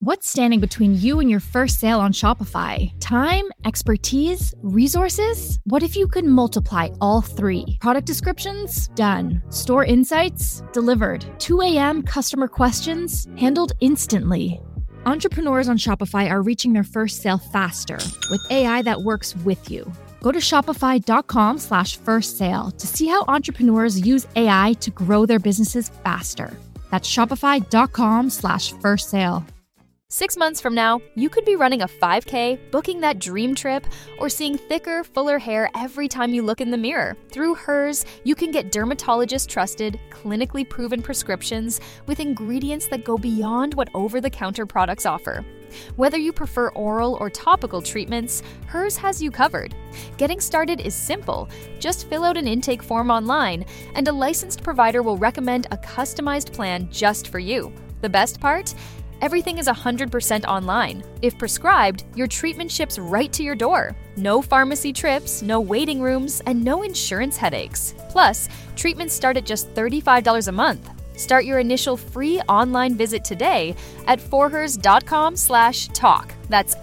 What's standing between you and your first sale on Shopify? Time, expertise, resources? What if you could multiply all three? Product descriptions? Done. Store insights? Delivered. 2 a.m. customer questions? Handled instantly. Entrepreneurs on Shopify are reaching their first sale faster with AI that works with you. Go to shopify.com/first sale to see how entrepreneurs use AI to grow their businesses faster. That's shopify.com/first sale. 6 months from now, you could be running a 5K, booking that dream trip, or seeing thicker, fuller hair every time you look in the mirror. Through Hers, you can get dermatologist-trusted, clinically proven prescriptions with ingredients that go beyond what over-the-counter products offer. Whether you prefer oral or topical treatments, Hers has you covered. Getting started is simple. Just fill out an intake form online, and a licensed provider will recommend a customized plan just for you. The best part? Everything is 100% online. If prescribed, your treatment ships right to your door. No pharmacy trips, no waiting rooms, and no insurance headaches. Plus, treatments start at just $35 a month. Start your initial free online visit today at forhers.com/talk. That's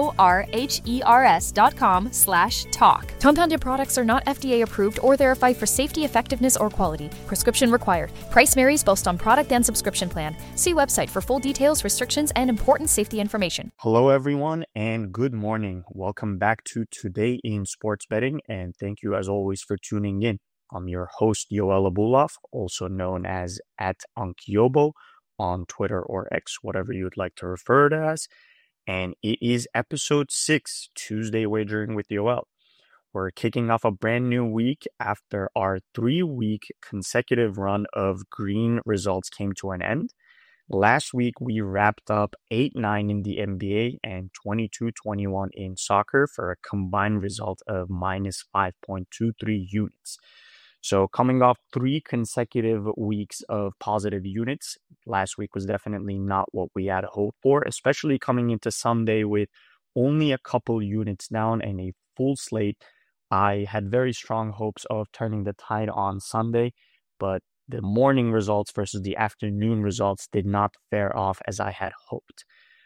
FORHERS.com/talk. Compounded products are not FDA approved or verified for safety, effectiveness, or quality. Prescription required. Price varies based on product and subscription plan. See website for full details, restrictions, and important safety information. Hello, everyone, and good morning. Welcome back to Today in Sports Betting, and thank you as always for tuning in. I'm your host, Yoel Abulov, also known as @Ankyobo on Twitter or X, whatever you'd like to refer to as. And it is episode 6, Tuesday Wagering with Yoel. We're kicking off a brand new week after our 3-week consecutive run of green results came to an end. Last week, we wrapped up 8-9 in the NBA and 22-21 in soccer for a combined result of minus 5.23 units. So coming off 3 consecutive weeks of positive units, last week was definitely not what we had hoped for, especially coming into Sunday with only a couple units down and a full slate. I had very strong hopes of turning the tide on Sunday, but the morning results versus the afternoon results did not fare off as I had hoped.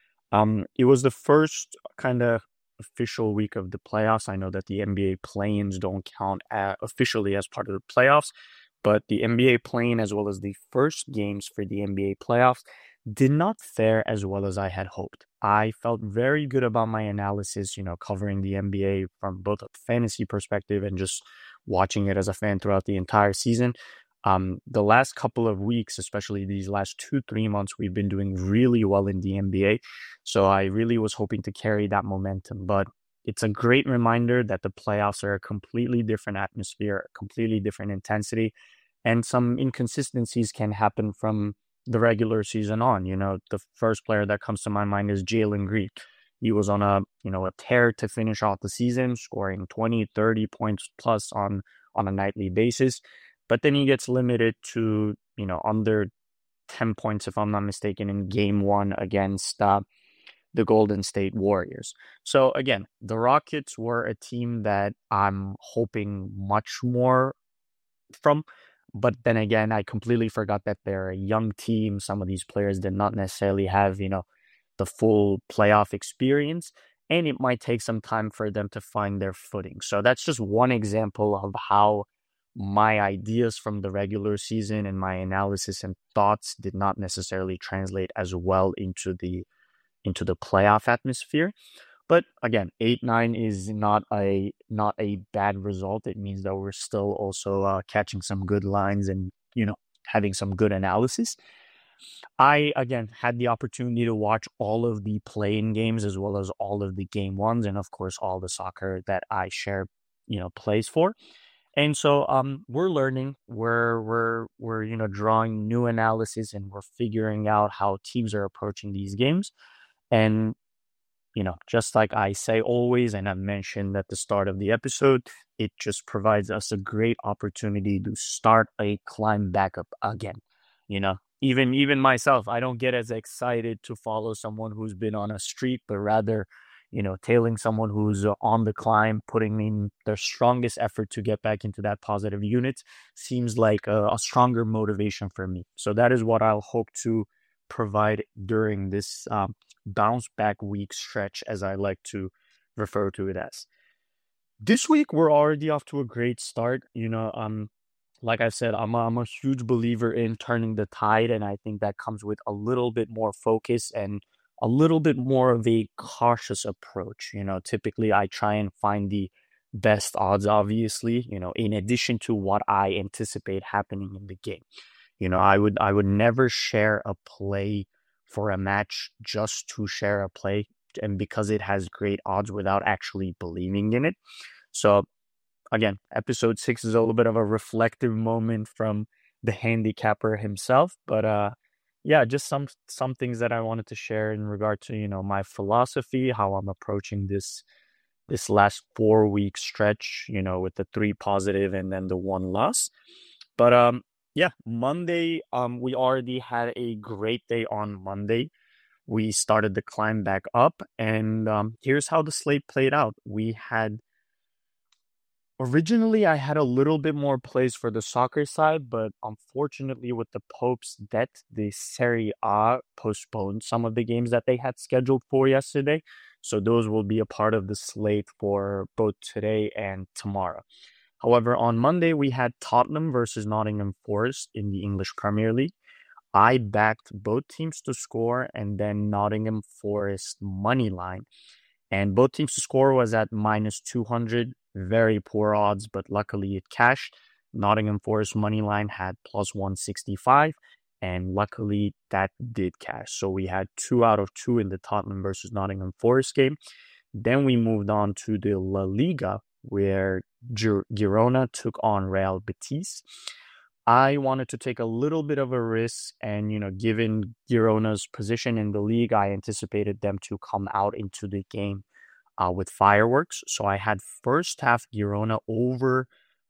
It was the first kind of official week of the playoffs. I know that the NBA play-ins don't count officially as part of the playoffs, but the NBA play-in as well as the first games for the NBA playoffs did not fare as well as I had hoped. I felt very good about my analysis, covering the NBA from both a fantasy perspective and just watching it as a fan throughout the entire season. The last couple of weeks, especially these last 2-3 months, we've been doing really well in the NBA. So I really was hoping to carry that momentum. But it's a great reminder that the playoffs are a completely different atmosphere, a completely different intensity, and some inconsistencies can happen from the regular season on. The first player that comes to my mind is Jalen Green. He was on a tear to finish off the season, scoring 20, 30 points plus on a nightly basis. But then he gets limited to, under 10 points, if I'm not mistaken, in game 1 against the Golden State Warriors. So again, the Rockets were a team that I'm hoping much more from. But then again, I completely forgot that they're a young team. Some of these players did not necessarily have, the full playoff experience. And it might take some time for them to find their footing. So that's just one example of how my ideas from the regular season and my analysis and thoughts did not necessarily translate as well into the playoff atmosphere. But again, 8-9 is not a bad result. It means that we're still also catching some good lines and having some good analysis. I again had the opportunity to watch all of the play-in games as well as all of the game ones, and of course all the soccer that I share plays for. And so we're learning, we're drawing new analysis, and we're figuring out how teams are approaching these games. And just like I say always, and I mentioned at the start of the episode, it just provides us a great opportunity to start a climb back up again. Even myself, I don't get as excited to follow someone who's been on a streak, but rather tailing someone who's on the climb, putting in their strongest effort to get back into that positive unit seems like a stronger motivation for me. So that is what I'll hope to provide during this bounce back week stretch, as I like to refer to it as. This week, we're already off to a great start. Like I said, I'm a huge believer in turning the tide, and I think that comes with a little bit more focus and a little bit more of a cautious approach. Typically I try and find the best odds, obviously, in addition to what I anticipate happening in the game. I would never share a play for a match just to share a play and because it has great odds without actually believing in it. So again, episode 6 is a little bit of a reflective moment from the handicapper himself. But yeah, just some things that I wanted to share in regard to, my philosophy, how I'm approaching this last 4-week stretch, with the 3 positive and then the 1 loss. But yeah, Monday, we already had a great day on Monday. We started the climb back up, and here's how the slate played out. Originally, I had a little bit more plays for the soccer side, but unfortunately, with the Pope's death, the Serie A postponed some of the games that they had scheduled for yesterday. So those will be a part of the slate for both today and tomorrow. However, on Monday, we had Tottenham versus Nottingham Forest in the English Premier League. I backed both teams to score and then Nottingham Forest money line. And both teams to score was at minus 200. Very poor odds, but luckily it cashed. Nottingham Forest money line had plus 165, and luckily that did cash. So we had 2 out of 2 in the Tottenham versus Nottingham Forest game. Then we moved on to the La Liga, where Girona took on Real Betis. I wanted to take a little bit of a risk, and given Girona's position in the league, I anticipated them to come out into the game with fireworks. So I had first half Girona over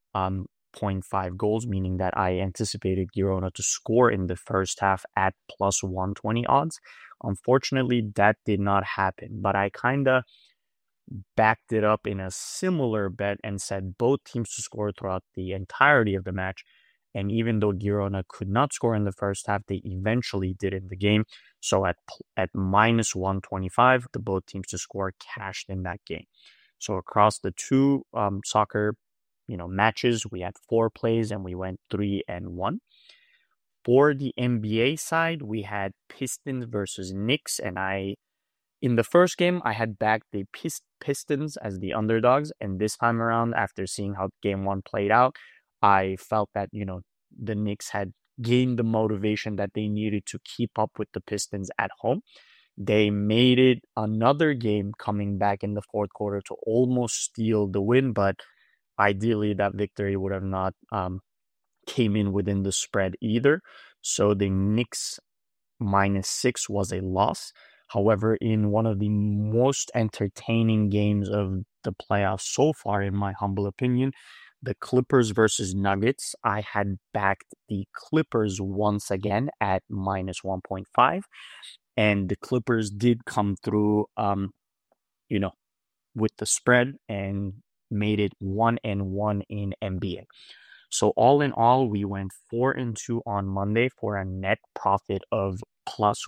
0.5 goals, meaning that I anticipated Girona to score in the first half at plus 120 odds. Unfortunately, that did not happen, but I kind of backed it up in a similar bet and said both teams to score throughout the entirety of the match. And even though Girona could not score in the first half, they eventually did in the game. So at minus 125, the both teams to score cashed in that game. So across the 2 soccer matches, we had 4 plays and we went 3-1. For the NBA side, we had Pistons versus Knicks, and in the first game, I had backed the Pistons as the underdogs, and this time around, after seeing how game 1 played out, I felt that, the Knicks had gained the motivation that they needed to keep up with the Pistons at home. They made it another game coming back in the fourth quarter to almost steal the win, but ideally that victory would have not came in within the spread either. So the Knicks minus 6 was a loss. However, in one of the most entertaining games of the playoffs so far, in my humble opinion, the Clippers versus Nuggets, I had backed the Clippers once again at minus 1.5. And the Clippers did come through, with the spread and made it 1-1 in NBA. So all in all, we went 4-2 on Monday for a net profit of plus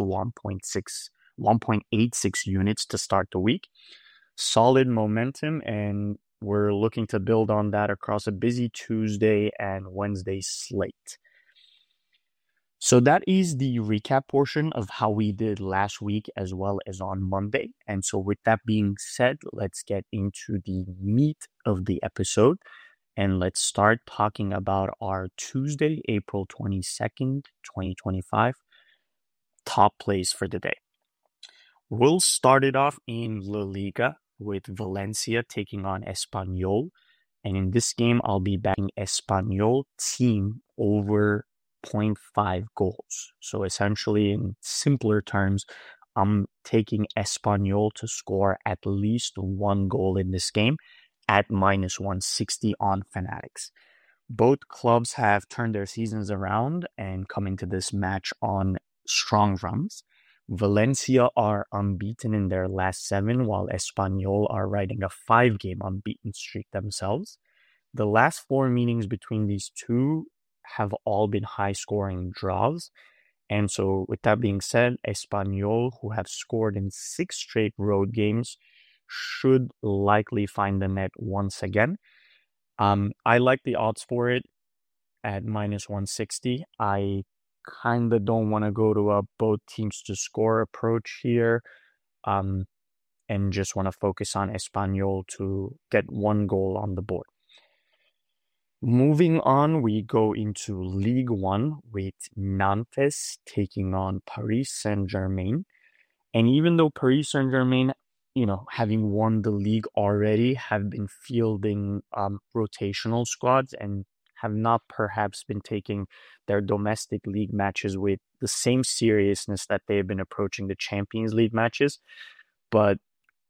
1.86 units to start the week. Solid momentum, and we're looking to build on that across a busy Tuesday and Wednesday slate. So that is the recap portion of how we did last week as well as on Monday. And so with that being said, let's get into the meat of the episode. And let's start talking about our Tuesday, April 22nd, 2025 top plays for the day. We'll start it off in La Liga with Valencia taking on Espanyol. And in this game, I'll be backing Espanyol team over 0.5 goals. So essentially, in simpler terms, I'm taking Espanyol to score at least 1 goal in this game at minus 160 on Fanatics. Both clubs have turned their seasons around and come into this match on strong runs. Valencia are unbeaten in their last 7, while Espanyol are riding a 5-game unbeaten streak themselves. The last 4 meetings between these two have all been high-scoring draws, And so with that being said, Espanyol, who have scored in 6 straight road games, should likely find the net once again. I like the odds for it at minus 160. I kind of don't want to go to a both teams to score approach here, and just want to focus on Espanyol to get 1 goal on the board. Moving on, we go into Ligue 1 with Nantes taking on Paris Saint-Germain. And even though Paris Saint-Germain, having won the league already, have been fielding rotational squads and have not perhaps been taking their domestic league matches with the same seriousness that they have been approaching the Champions League matches. But,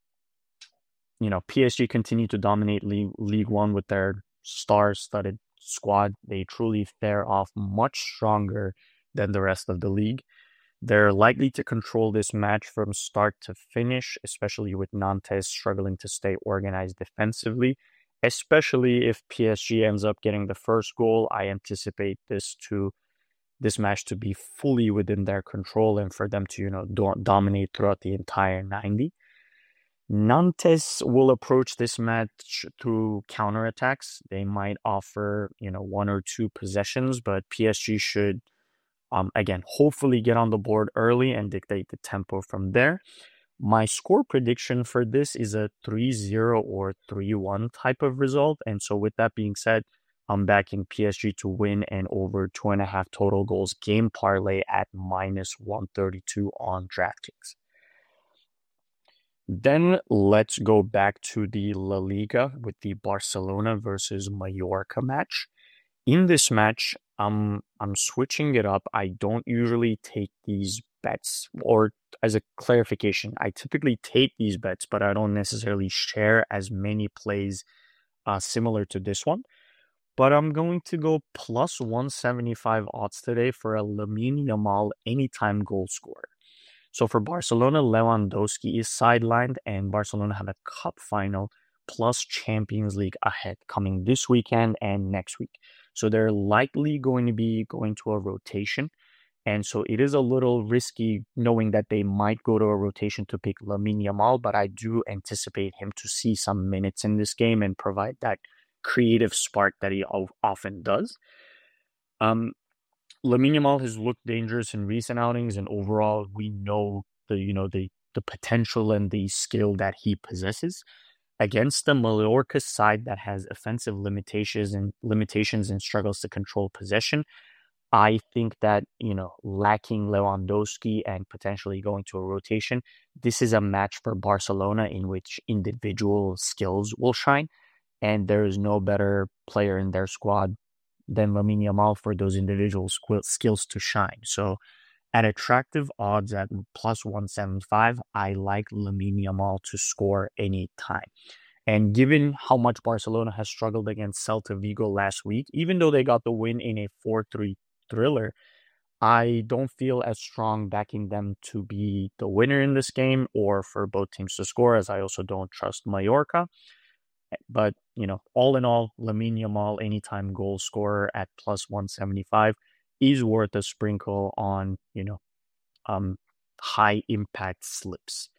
PSG continue to dominate League 1 with their star-studded squad. They truly fare off much stronger than the rest of the league. They're likely to control this match from start to finish, especially with Nantes struggling to stay organized defensively. Especially if PSG ends up getting the first goal, I anticipate this match to be fully within their control and for them to dominate throughout the entire 90. Nantes will approach this match through counterattacks. They might offer 1 or 2 possessions, but PSG should again hopefully get on the board early and dictate the tempo from there. My score prediction for this is a 3-0 or 3-1 type of result. And so with that being said, I'm backing PSG to win and over 2.5 total goals game parlay at minus 132 on DraftKings. Then let's go back to the La Liga with the Barcelona versus Mallorca match. In this match, I'm switching it up. I don't usually take these bets, or as a clarification, I typically take these bets, but I don't necessarily share as many plays similar to this one. But I'm going to go plus 175 odds today for a Lamine Yamal anytime goal scorer. So for Barcelona, Lewandowski is sidelined, and Barcelona have a cup final plus Champions League ahead coming this weekend and next week. So they're likely going to be going to a rotation. And so it is a little risky knowing that they might go to a rotation to pick Lamine Yamal, but I do anticipate him to see some minutes in this game and provide that creative spark that he often does. Lamine Yamal has looked dangerous in recent outings, and overall, we know the potential and the skill that he possesses. Against the Mallorca side that has offensive limitations and struggles to control possession, I think that, lacking Lewandowski and potentially going to a rotation, this is a match for Barcelona in which individual skills will shine, and there is no better player in their squad than Lamine Yamal for those individual skills to shine. So at attractive odds at plus 175, I like Lamine Yamal to score any time. And given how much Barcelona has struggled against Celta Vigo last week, even though they got the win in a 4-3 thriller, I don't feel as strong backing them to be the winner in this game or for both teams to score, as I also don't trust Mallorca. But, all in all, Lamine Yamal, anytime goal scorer at plus 175 is worth a sprinkle on, high impact slips.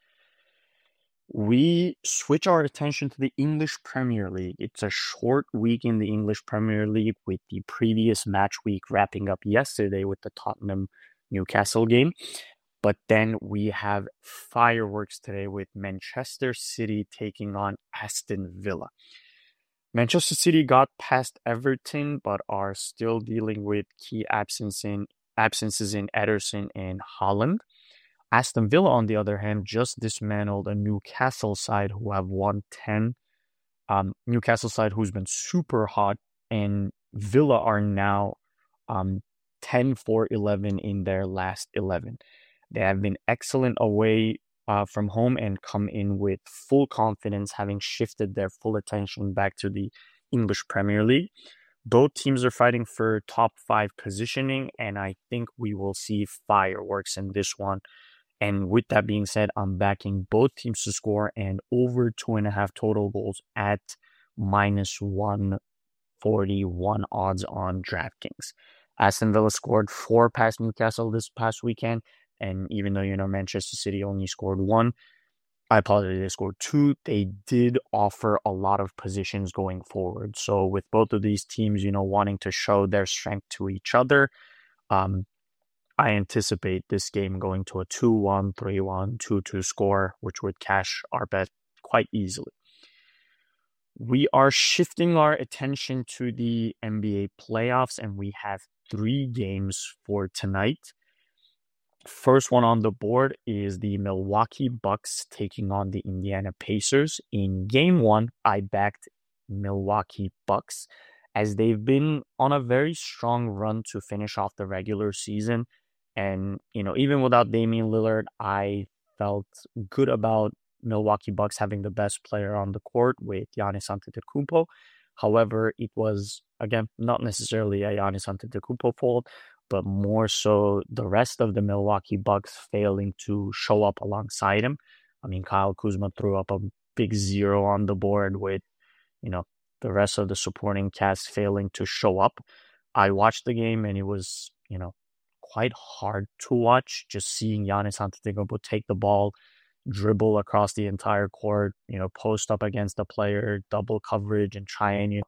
We switch our attention to the English Premier League. It's a short week in the English Premier League with the previous match week wrapping up yesterday with the Tottenham-Newcastle game. But then we have fireworks today with Manchester City taking on Aston Villa. Manchester City got past Everton, but are still dealing with key absences in Ederson and Haaland. Aston Villa, on the other hand, just dismantled a Newcastle side who have won 10. Newcastle side who's been super hot, and Villa are now 10-4-11 in their last 11. They have been excellent away from home and come in with full confidence, having shifted their full attention back to the English Premier League. Both teams are fighting for top 5 positioning, and I think we will see fireworks in this one. And with that being said, I'm backing both teams to score and over 2.5 total goals at minus 141 odds on DraftKings. Aston Villa scored 4 past Newcastle this past weekend. And even though, Manchester City only scored 1, I apologize, they scored 2. They did offer a lot of positions going forward. So with both of these teams, wanting to show their strength to each other, I anticipate this game going to a 2-1, 3-1, 2-2 score, which would cash our bet quite easily. We are shifting our attention to the NBA playoffs, and we have 3 games for tonight. First one on the board is the Milwaukee Bucks taking on the Indiana Pacers. In game 1, I backed Milwaukee Bucks as they've been on a very strong run to finish off the regular season. And, even without Damian Lillard, I felt good about Milwaukee Bucks having the best player on the court with Giannis Antetokounmpo. However, it was, again, not necessarily a Giannis Antetokounmpo fault, but more so the rest of the Milwaukee Bucks failing to show up alongside him. I mean, Kyle Kuzma threw up a big 0 on the board with, the rest of the supporting cast failing to show up. I watched the game and it was, quite hard to watch, just seeing Giannis Antetokounmpo take the ball, dribble across the entire court, post up against a player, double coverage, and try and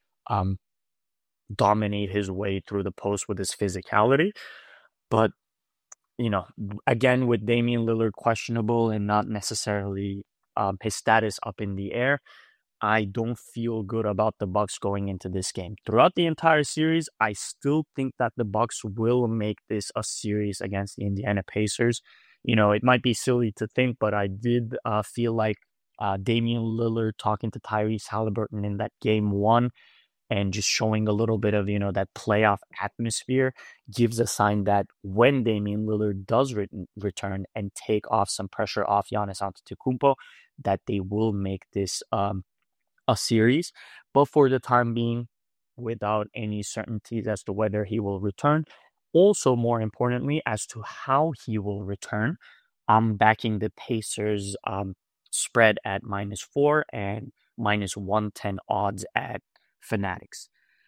dominate his way through the post with his physicality. But, again, with Damian Lillard questionable and not necessarily his status up in the air, I don't feel good about the Bucks going into this game. Throughout the entire series, I still think that the Bucks will make this a series against the Indiana Pacers. It might be silly to think, but I did feel like Damian Lillard talking to Tyrese Halliburton in that game 1 and just showing a little bit of, that playoff atmosphere gives a sign that when Damian Lillard does return and take off some pressure off Giannis Antetokounmpo, that they will make this a series. But for the time being, without any certainties as to whether he will return, also more importantly as to how he will return, I'm backing the Pacers spread at -4 and -110 odds at Fanatics.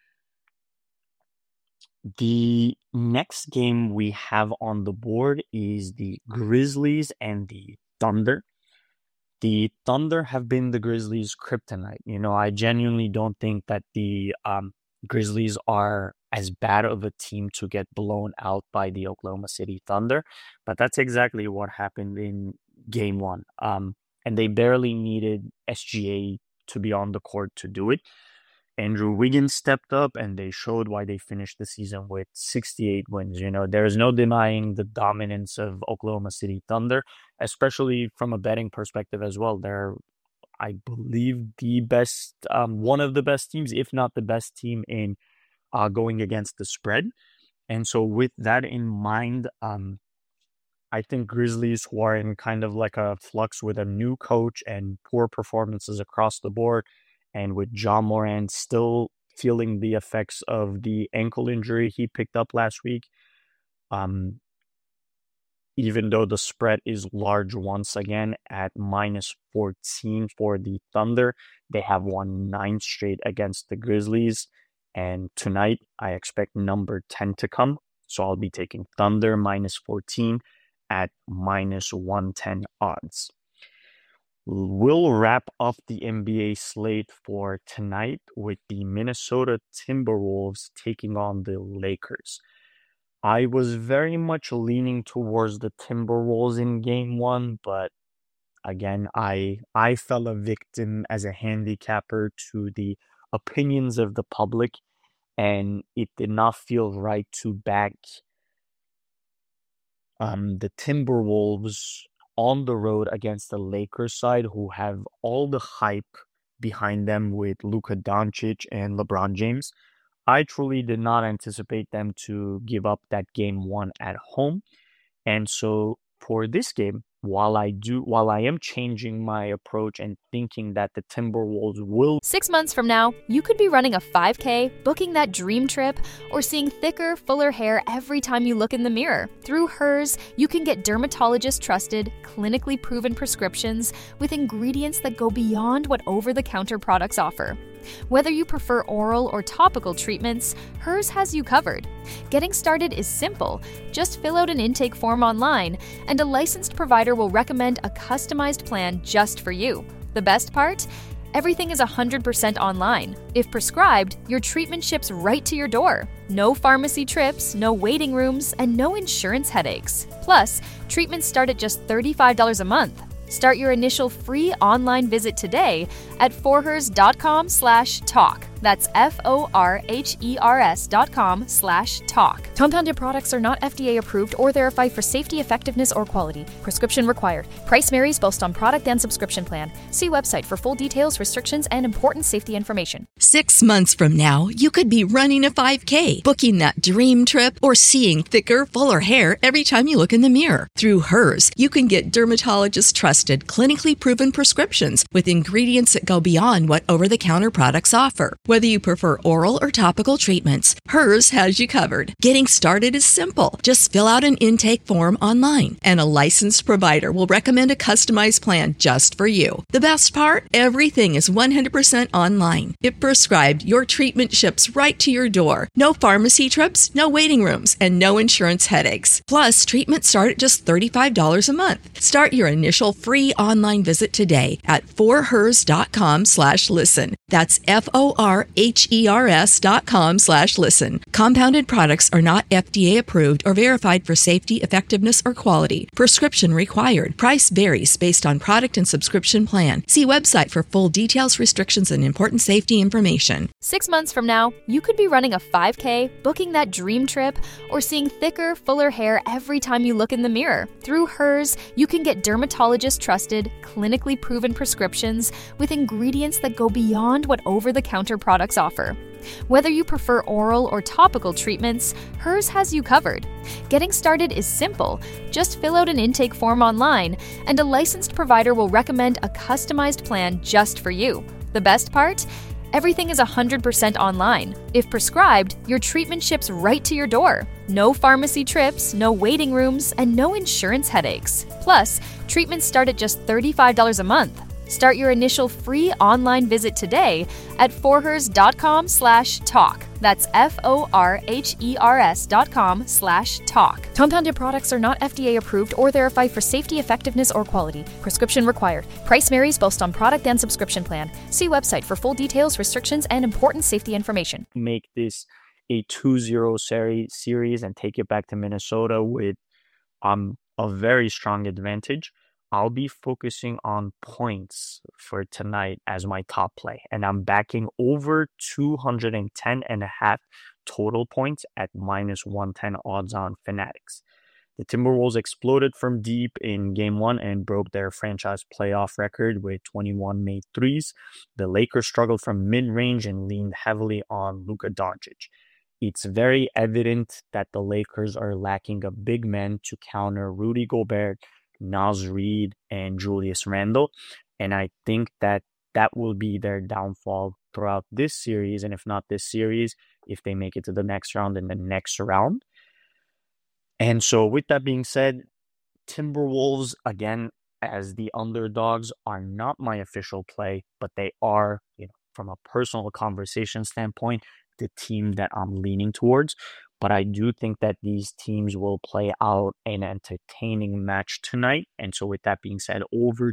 The next game we have on the board is the Grizzlies and the Thunder. The Thunder have been the Grizzlies' kryptonite. I genuinely don't think that the Grizzlies are as bad of a team to get blown out by the Oklahoma City Thunder, but that's exactly what happened in game 1. And they barely needed SGA to be on the court to do it. Andrew Wiggins stepped up and they showed why they finished the season with 68 wins. There's no denying the dominance of Oklahoma City Thunder, especially from a betting perspective as well. They're, I believe, the best, one of the best teams, if not the best team in going against the spread. And so with that in mind, I think Grizzlies, who are in kind of like a flux with a new coach and poor performances across the board, and with Ja Morant still feeling the effects of the ankle injury he picked up last week, even though the spread is large once again at -14 for the Thunder, they have won 9 straight against the Grizzlies. And tonight, I expect number 10 to come. So I'll be taking Thunder -14 at -110 odds. We'll wrap up the NBA slate for tonight with the Minnesota Timberwolves taking on the Lakers. I was very much leaning towards the Timberwolves in game 1, but again, I fell a victim as a handicapper to the opinions of the public, and it did not feel right to back the Timberwolves on the road against the Lakers side, who have all the hype behind them with Luka Doncic and LeBron James. I truly did not anticipate them to give up that game 1 at home. And so for this game, while I am changing my approach and thinking that the Timberwolves will... 6 months from now, you could be running a 5K, booking that dream trip, or seeing thicker, fuller hair every time you look in the mirror. Through Hers, you can get dermatologist-trusted, clinically proven prescriptions with ingredients that go beyond what over-the-counter products offer. Whether you prefer oral or topical treatments, Hers has you covered. Getting started is simple. Just fill out an intake form online, and a licensed provider will recommend a customized plan just for you. The best part? Everything is 100% online. If prescribed, your treatment ships right to your door. No pharmacy trips, no waiting rooms, and no insurance headaches. Plus, treatments start at just $35 a month. Start your initial free online visit today at forhers.com/talk. That's forhers.com/talk. Compounded products are not FDA approved or verified for safety, effectiveness, or quality. Prescription required. Price varies based on product and subscription plan. See website for full details, restrictions, and important safety information. 6 months from now, you could be running a 5K, booking that dream trip, or seeing thicker, fuller hair every time you look in the mirror. Through Hers, you can get dermatologist-trusted, clinically proven prescriptions with ingredients that go beyond what over-the-counter products offer. Whether you prefer oral or topical treatments, Hers has you covered. Getting started is simple. Just fill out an intake form online, and a licensed provider will recommend a customized plan just for you. The best part? Everything is 100% online. If prescribed, your treatment ships right to your door. No pharmacy trips, no waiting rooms, and no insurance headaches. Plus, treatments start at just $35 a month. Start your initial free online visit today at forhers.com/listen. That's forhers.com/listen. Compounded products are not FDA approved or verified for safety, effectiveness, or quality. Prescription required. Price varies based on product and subscription plan. See website for full details, restrictions, and important safety information. 6 months from now, you could be running a 5K, booking that dream trip, or seeing thicker, fuller hair every time you look in the mirror. Through Hers, you can get dermatologist-trusted, clinically proven prescriptions with ingredients that go beyond what over-the-counter products offer. Whether you prefer oral or topical treatments, Hers has you covered. Getting started is simple. Just fill out an intake form online, and a licensed provider will recommend a customized plan just for you. The best part? Everything is 100% online. If prescribed, your treatment ships right to your door. No pharmacy trips, no waiting rooms, and no insurance headaches. Plus, treatments start at just $35 a month. Start your initial free online visit today at forhers.com/talk. That's forhers.com/talk. Compounded products are not FDA approved or verified for safety, effectiveness, or quality. Prescription required. Price varies based on product and subscription plan. See website for full details, restrictions, and important safety information. Make this a 2-0 series and take it back to Minnesota with a very strong advantage. I'll be focusing on points for tonight as my top play, and I'm backing over 210.5 total points at -110 odds on Fanatics. The Timberwolves exploded from deep in Game 1 and broke their franchise playoff record with 21 made threes. The Lakers struggled from mid-range and leaned heavily on Luka Doncic. It's very evident that the Lakers are lacking a big man to counter Rudy Gobert, Naz Reid, and Julius Randle. And I think that will be their downfall throughout this series. And if not this series, if they make it to the next round, in the next round. And so with that being said, Timberwolves, again, as the underdogs, are not my official play, but they are, from a personal conversation standpoint, the team that I'm leaning towards. But I do think that these teams will play out an entertaining match tonight. And so with that being said, over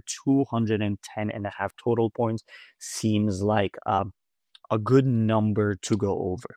210.5 total points seems like a good number to go over.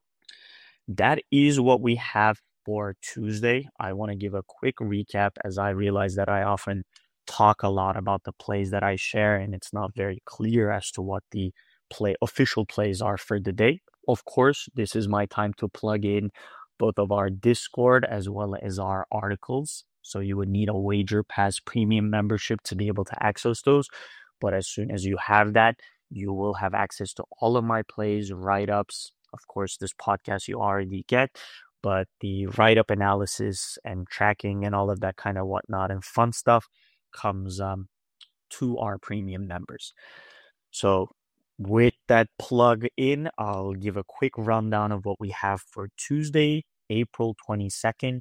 That is what we have for Tuesday. I want to give a quick recap, as I realize that I often talk a lot about the plays that I share, and it's not very clear as to what the official plays are for the day. Of course, this is my time to plug in both of our Discord as well as our articles. So you would need a Wager Pass premium membership to be able to access those. But as soon as you have that, you will have access to all of my plays, write-ups. Of course, this podcast you already get, but the write-up analysis and tracking and all of that kind of whatnot and fun stuff comes to our premium members. So with that plug in, I'll give a quick rundown of what we have for Tuesday, April 22nd,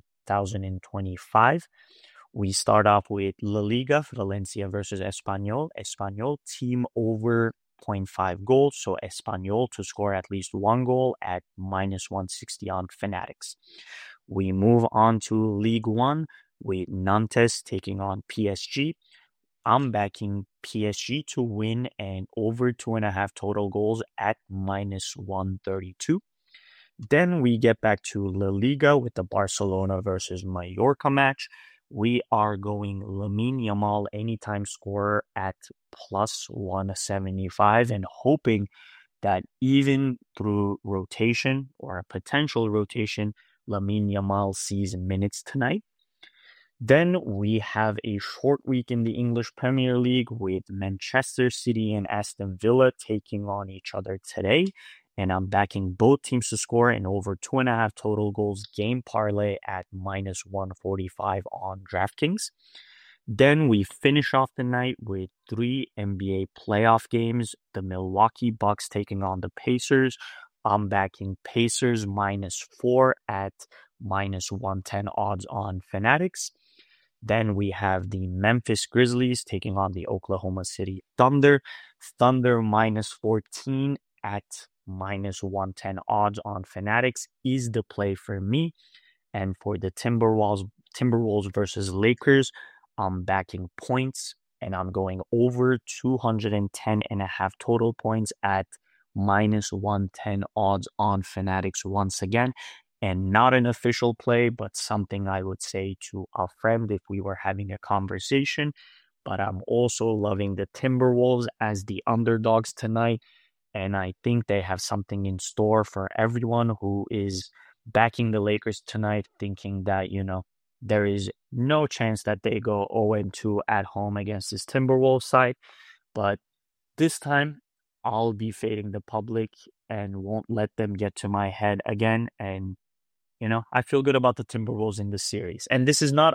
2025. We start off with La Liga, Valencia versus Espanyol. Espanyol team over 1.5 goals. So Espanyol to score at least one goal at minus 160 on Fanatics. We move on to Ligue 1 with Nantes taking on PSG. I'm backing PSG to win and over 2.5 total goals at minus 132. Then we get back to La Liga with the Barcelona versus Mallorca match. We are going Lamine Yamal anytime scorer at plus 175 and hoping that even through rotation or a potential rotation, Lamine Yamal sees minutes tonight. Then we have a short week in the English Premier League with Manchester City and Aston Villa taking on each other today. And I'm backing both teams to score an over 2.5 total goals game parlay at minus 145 on DraftKings. Then we finish off the night with 3 NBA playoff games. The Milwaukee Bucks taking on the Pacers. I'm backing Pacers minus 4 at minus 110 odds on Fanatics. Then we have the Memphis Grizzlies taking on the Oklahoma City Thunder. Thunder minus 14 at minus 110 odds on Fanatics is the play for me. And for the Timberwolves versus Lakers, I'm backing points and I'm going over 210.5 total points at minus 110 odds on Fanatics once again. And not an official play, but something I would say to a friend if we were having a conversation. But I'm also loving the Timberwolves as the underdogs tonight. And I think they have something in store for everyone who is backing the Lakers tonight, thinking that, there is no chance that they go 0-2 at home against this Timberwolves side. But this time, I'll be fading the public and won't let them get to my head again. And I feel good about the Timberwolves in this series. And this is not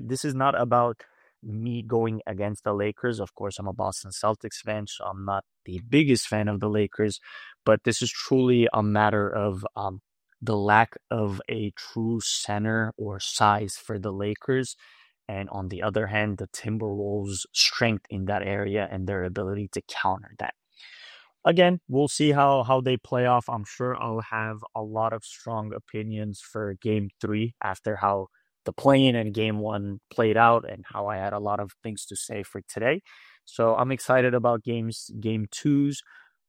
about me going against the Lakers. Of course, I'm a Boston Celtics fan, so I'm not the biggest fan of the Lakers. But this is truly a matter of the lack of a true center or size for the Lakers. And on the other hand, the Timberwolves' strength in that area and their ability to counter that. Again, we'll see how they play off. I'm sure I'll have a lot of strong opinions for Game 3 after how the play-in and Game 1 played out and how I had a lot of things to say for today. So I'm excited about Game 2s.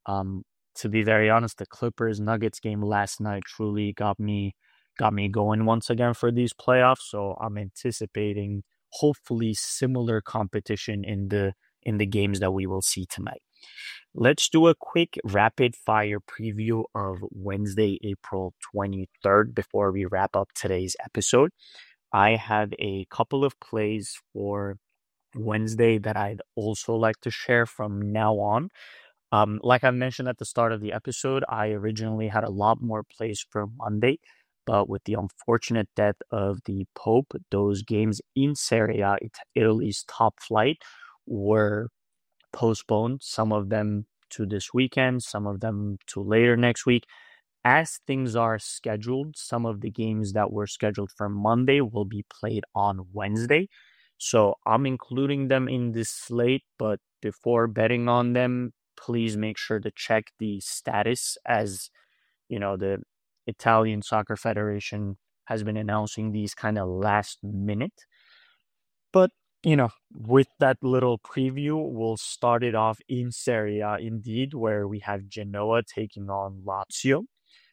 To be very honest, the Clippers-Nuggets game last night truly got me going once again for these playoffs. So I'm anticipating hopefully similar competition in the games that we will see tonight. Let's do a quick rapid fire preview of Wednesday, April 23rd before we wrap up today's episode. I have a couple of plays for Wednesday that I'd also like to share from now on. Like I mentioned at the start of the episode, I originally had a lot more plays for Monday, but with the unfortunate death of the Pope, those games in Serie A, Italy's top flight, were postponed, some of them to this weekend, some of them to later next week. As things are scheduled, some of the games that were scheduled for Monday will be played on Wednesday. So I'm including them in this slate, but before betting on them, please make sure to check the status, as the Italian Soccer Federation has been announcing these kind of last minute. But with that little preview, we'll start it off in Serie A indeed, where we have Genoa taking on Lazio.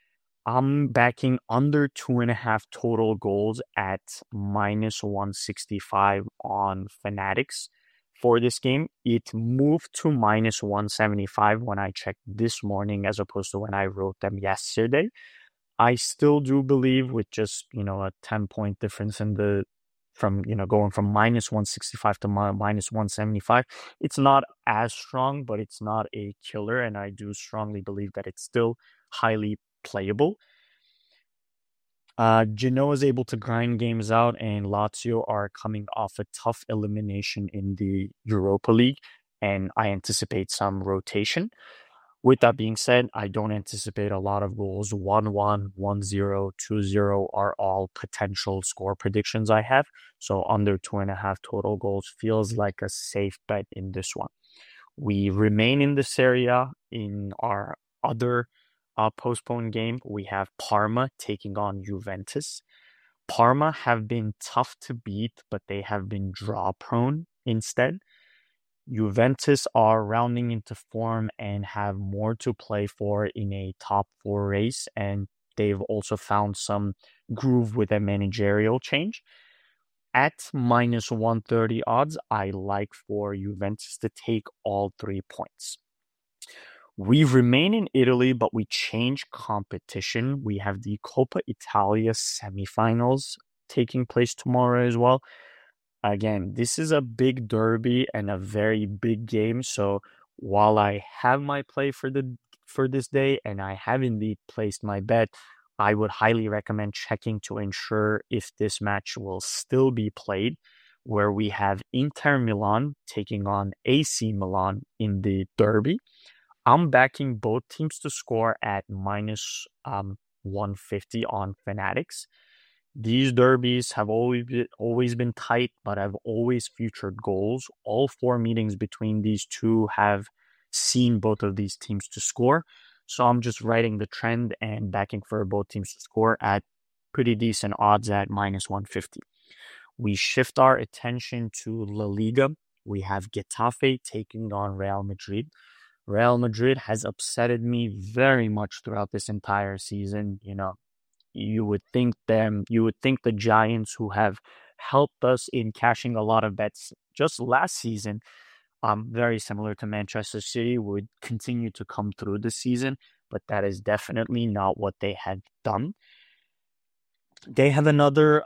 I'm backing under 2.5 total goals at minus 165 on Fanatics for this game. It moved to minus 175 when I checked this morning as opposed to when I wrote them yesterday. I still do believe with just, a 10-point difference in from going from minus 165 to minus 175, it's not as strong, but it's not a killer. And I do strongly believe that it's still highly playable. Genoa is able to grind games out, and Lazio are coming off a tough elimination in the Europa League, and I anticipate some rotation. With that being said, I don't anticipate a lot of goals. 1-1, 1-0, 2-0 are all potential score predictions I have. So under 2.5 total goals feels like a safe bet in this one. We remain in this area. In our other postponed game, we have Parma taking on Juventus. Parma have been tough to beat, but they have been draw prone instead. Juventus are rounding into form and have more to play for in a top four race, and they've also found some groove with a managerial change. At minus 130 odds, I like for Juventus to take all 3 points. We remain in Italy, but we change competition. We have the Coppa Italia semifinals taking place tomorrow as well. Again, this is a big derby and a very big game. So while I have my play for this day and I have indeed placed my bet, I would highly recommend checking to ensure if this match will still be played, where we have Inter Milan taking on AC Milan in the derby. I'm backing both teams to score at minus 150 on Fanatics. These derbies have always been tight, but have always featured goals. All 4 meetings between these two have seen both of these teams to score. So I'm just writing the trend and backing for both teams to score at pretty decent odds at minus 150. We shift our attention to La Liga. We have Getafe taking on Real Madrid. Real Madrid has upsetted me very much throughout this entire season. You would think the Giants, who have helped us in cashing a lot of bets just last season, very similar to Manchester City, would continue to come through this season, but that is definitely not what they had done. They have another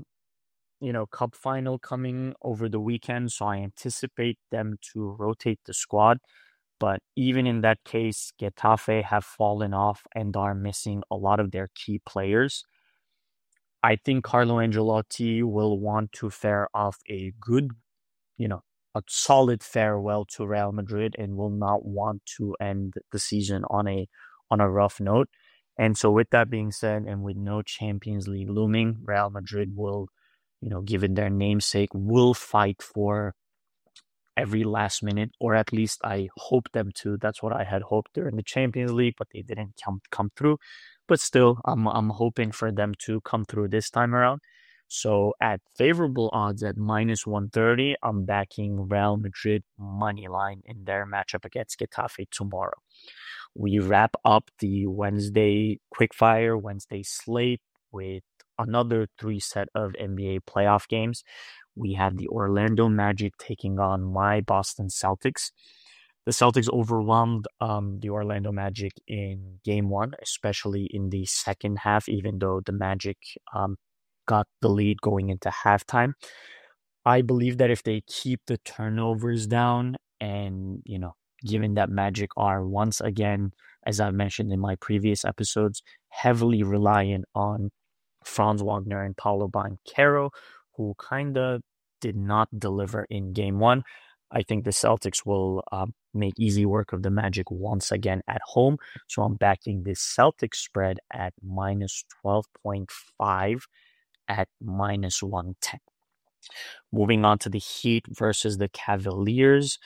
cup final coming over the weekend, so I anticipate them to rotate the squad. But even in that case, Getafe have fallen off and are missing a lot of their key players. I think Carlo Ancelotti will want to fare off a good, a solid farewell to Real Madrid and will not want to end the season on a rough note. And so with that being said, and with no Champions League looming, Real Madrid will, given their namesake, will fight for every last minute, or at least I hope them to. That's what I had hoped during the Champions League, but they didn't come through. But still, I'm hoping for them to come through this time around. So at favorable odds at minus 130, I'm backing Real Madrid money line in their matchup against Getafe tomorrow. We wrap up the Wednesday slate with another 3 set of NBA playoff games. We have the Orlando Magic taking on my Boston Celtics. The Celtics overwhelmed the Orlando Magic in game 1, especially in the second half, even though the Magic got the lead going into halftime. I believe that if they keep the turnovers down and, given that Magic are once again, as I've mentioned in my previous episodes, heavily reliant on Franz Wagner and Paolo Banchero, who kind of did not deliver in game 1. I think the Celtics will make easy work of the Magic once again at home. So I'm backing this Celtics spread at minus 12.5 at minus 110. Moving on to the Heat versus the Cavaliers.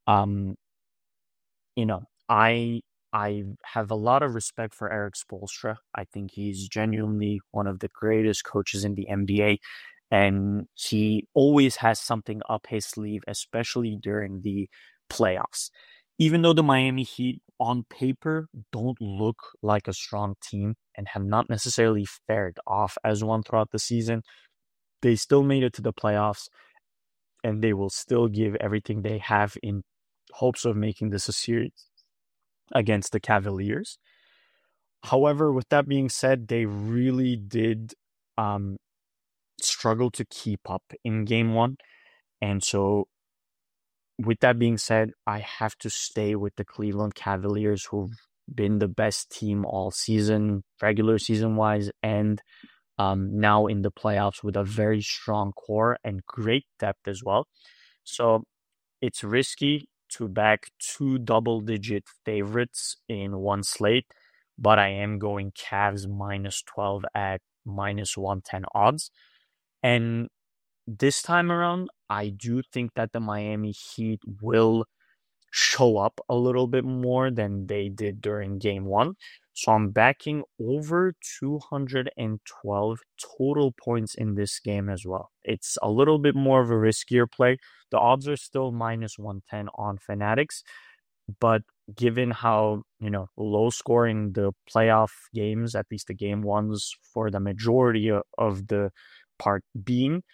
I have a lot of respect for Erik Spoelstra. I think he's genuinely one of the greatest coaches in the NBA. And he always has something up his sleeve, especially during the playoffs. Even though the Miami Heat on paper don't look like a strong team and have not necessarily fared off as one throughout the season, they still made it to the playoffs, and they will still give everything they have in hopes of making this a series against the Cavaliers. However, with that being said, they really did struggle to keep up in game 1. And so with that being said, I have to stay with the Cleveland Cavaliers, who've been the best team all season, regular season wise, and now in the playoffs with a very strong core and great depth as well. So it's risky to back 2 double-digit favorites in one slate, but I am going Cavs minus 12 at minus 110 odds. And this time around, I do think that the Miami Heat will show up a little bit more than they did during game one. So I'm backing over 212 total points in this game as well. It's a little bit more of a riskier play. The odds are still minus 110 on Fanatics, but given how, low scoring the playoff games, at least the game ones for the majority of the part being,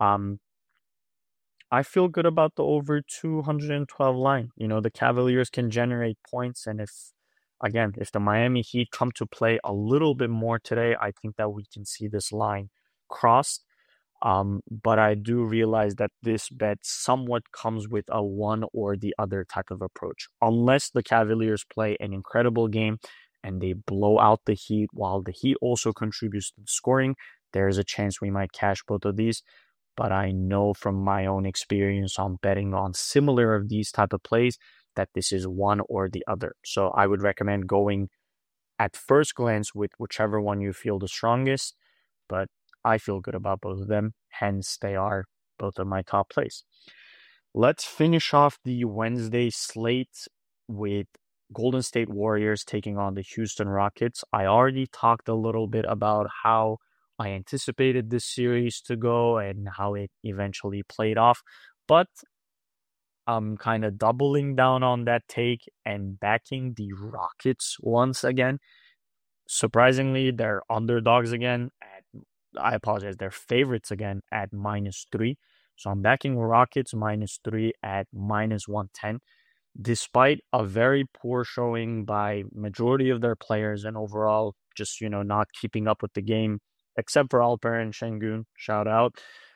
I feel good about the over 212 line. The Cavaliers can generate points, and if the Miami Heat come to play a little bit more today, I think that we can see this line crossed. But I do realize that this bet somewhat comes with a one or the other type of approach. Unless the Cavaliers play an incredible game and they blow out the Heat while the Heat also contributes to the scoring, there is a chance we might cash both of these. But I know from my own experience on betting on similar of these type of plays that this is one or the other. So I would recommend going at first glance with whichever one you feel the strongest, but I feel good about both of them. Hence, they are both of my top plays. Let's finish off the Wednesday slate with Golden State Warriors taking on the Houston Rockets. I already talked a little bit about how I anticipated this series to go and how it eventually played off, but I'm kind of doubling down on that take and backing the Rockets once again. Surprisingly, they're underdogs again they're favorites again at -3. So I'm backing Rockets -3 at -110. Despite a very poor showing by majority of their players and overall just, not keeping up with the game, except for Alperen Şengün, shout out.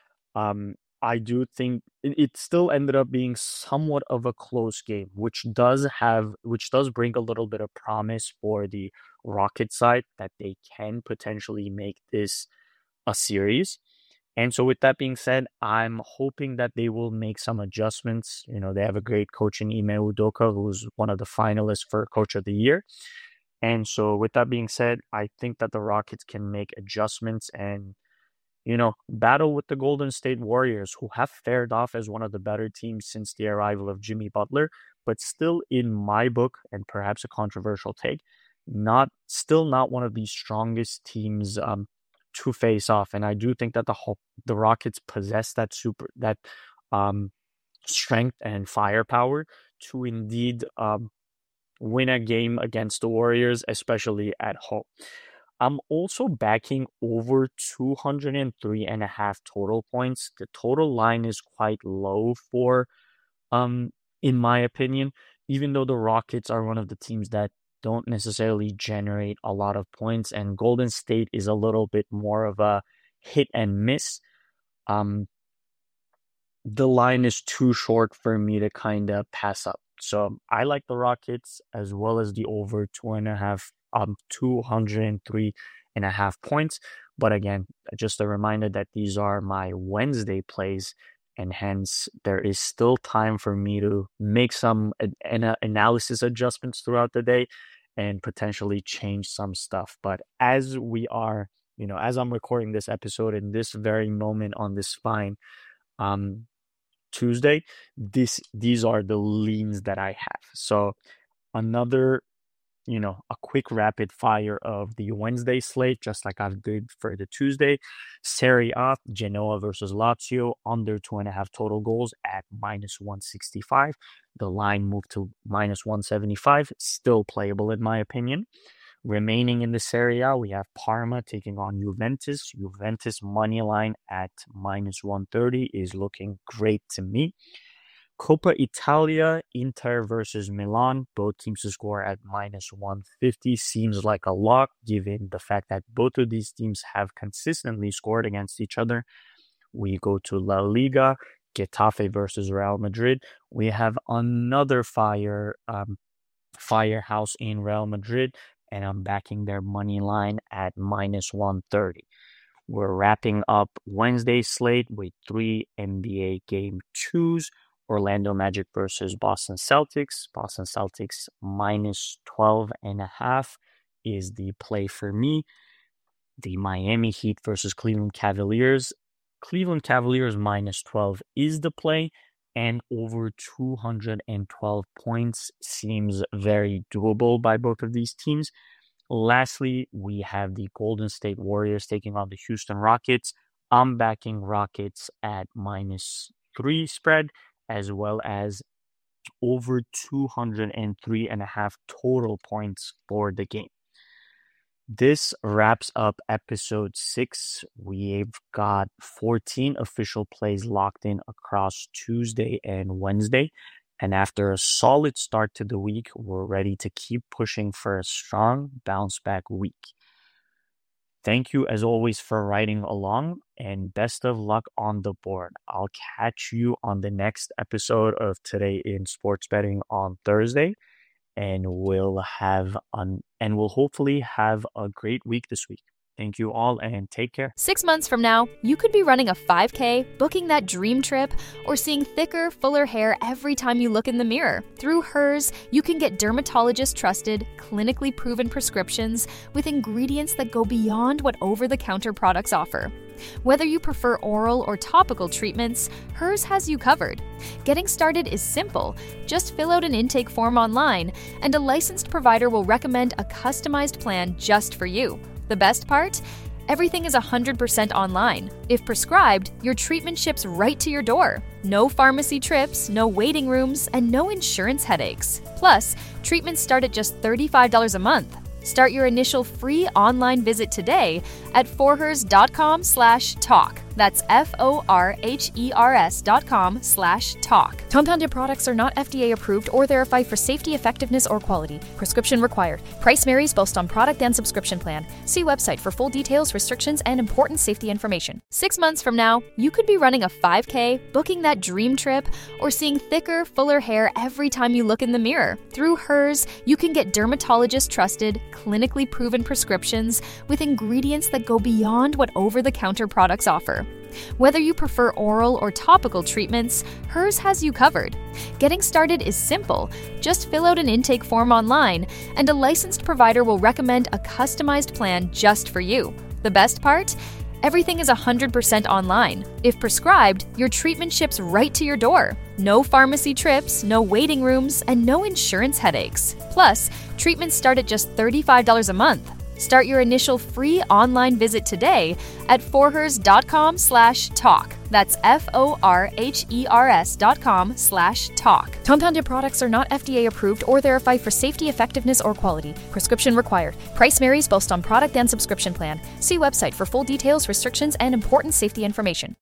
I do think it still ended up being somewhat of a close game, which does bring a little bit of promise for the Rocket side that they can potentially make this a series. And so with that being said, I'm hoping that they will make some adjustments. They have a great coach in Ime Udoka, who's one of the finalists for Coach of the Year. And so with that being said, I think that the Rockets can make adjustments and, battle with the Golden State Warriors, who have fared off as one of the better teams since the arrival of Jimmy Butler, but still in my book, and perhaps a controversial take, still not one of the strongest teams to face off. And I do think that the Rockets possess that strength and firepower to indeed win a game against the Warriors, especially at home. I'm also backing over 203.5 total points. The total line is quite low for, in my opinion, even though the Rockets are one of the teams that don't necessarily generate a lot of points, and Golden State is a little bit more of a hit and miss. The line is too short for me to kind of pass up. So I like the Rockets as well as the over 203.5 points. But again, just a reminder that these are my Wednesday plays, and hence there is still time for me to make some analysis adjustments throughout the day and potentially change some stuff. But as we are, as I'm recording this episode in this very moment on this fine Tuesday, these are the leans that I have. So another, a quick rapid fire of the Wednesday slate, just like I did for the Tuesday. Serie A, Genoa versus Lazio, under 2.5 total goals at -165. The line moved to -175, still playable in my opinion. Remaining in the Serie A, we have Parma taking on Juventus. Juventus money line at -130 is looking great to me. Coppa Italia, Inter versus Milan, both teams to score at -150 seems like a lock given the fact that both of these teams have consistently scored against each other. We go to La Liga, Getafe versus Real Madrid. We have another firehouse in Real Madrid, and I'm backing their money line at -130. We're wrapping up Wednesday's slate with 3 NBA Game 2s. Orlando Magic versus Boston Celtics. Boston Celtics -12.5 is the play for me. The Miami Heat versus Cleveland Cavaliers. Cleveland Cavaliers -12 is the play. and over 212 points seems very doable by both of these teams. Lastly, we have the Golden State Warriors taking on the Houston Rockets. I'm backing Rockets at -3 spread, as well as over 203.5 total points for the game. This wraps up episode 6. We've got 14 official plays locked in across Tuesday and Wednesday. And after a solid start to the week, we're ready to keep pushing for a strong bounce back week. Thank you as always for riding along, and best of luck on the board. I'll catch you on the next episode of Today in Sports Betting on Thursday, and we'll hopefully have a great week this week. Thank you all and take care. 6 months from now, you could be running a 5K, booking that dream trip, or seeing thicker, fuller hair every time you look in the mirror. Through Hers, you can get dermatologist-trusted, clinically proven prescriptions with ingredients that go beyond what over-the-counter products offer. Whether you prefer oral or topical treatments, Hers has you covered. Getting started is simple. Just fill out an intake form online, and a licensed provider will recommend a customized plan just for you. The best part? Everything is 100% online. If prescribed, your treatment ships right to your door. No pharmacy trips, no waiting rooms, and no insurance headaches. Plus, treatments start at just $35 a month. Start your initial free online visit today at forhers.com/talk. That's forhers.com/talk. Compounded products are not FDA approved or verified for safety, effectiveness, or quality. Prescription required. Price varies based on product and subscription plan. See website for full details, restrictions, and important safety information. 6 months from now, you could be running a 5K, booking that dream trip, or seeing thicker, fuller hair every time you look in the mirror. Through Hers, you can get dermatologist-trusted, clinically proven prescriptions with ingredients that go beyond what over-the-counter products offer. Whether you prefer oral or topical treatments, Hers has you covered. Getting started is simple. Just fill out an intake form online, and a licensed provider will recommend a customized plan just for you. The best part? Everything is 100% online. If prescribed, your treatment ships right to your door. No pharmacy trips, no waiting rooms, and no insurance headaches. Plus, treatments start at just $35 a month. Start your initial free online visit today at forhers.com/talk. That's forhers.com/talk. Compounded products are not FDA approved or verified for safety, effectiveness, or quality. Prescription required. Price varies based on product and subscription plan. See website for full details, restrictions, and important safety information.